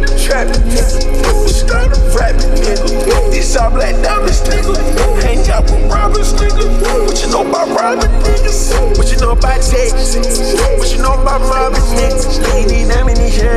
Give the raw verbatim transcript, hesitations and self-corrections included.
started trapping, nigga. We started rapping, nigga. These all black diamonds, nigga. Hang out with robbers, nigga. What you know about robbing niggas? What you know about Texas? What you know about robbing niggas? Ain't need that many shit.